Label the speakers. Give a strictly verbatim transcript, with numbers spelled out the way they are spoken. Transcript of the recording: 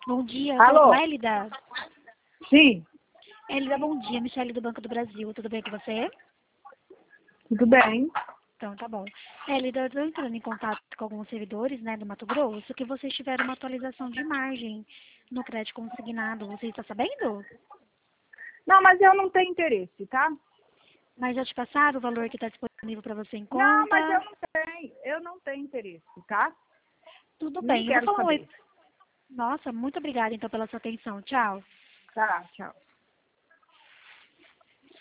Speaker 1: Bom dia,
Speaker 2: Alô?
Speaker 1: com Hélida.
Speaker 2: Sim,
Speaker 1: Hélida, bom dia. Michele do Banco do Brasil. Tudo bem com você?
Speaker 2: tudo bem.
Speaker 1: Então, tá bom. Hélida, eu estou entrando em contato com alguns servidores, né, do Mato Grosso, que vocês tiveram uma atualização de margem no crédito consignado. Você está sabendo?
Speaker 2: Não, mas eu não tenho interesse, tá?
Speaker 1: Mas já te passaram o valor que está disponível para você em
Speaker 2: Não, mas eu
Speaker 1: conta?
Speaker 2: não tenho, eu não tenho interesse, tá?
Speaker 1: Tudo
Speaker 2: Nem
Speaker 1: bem. Eu vou
Speaker 2: quero
Speaker 1: falar um oi.
Speaker 2: saber.
Speaker 1: Nossa, muito obrigada, então, pela sua atenção. Tchau.
Speaker 2: Tá, tchau.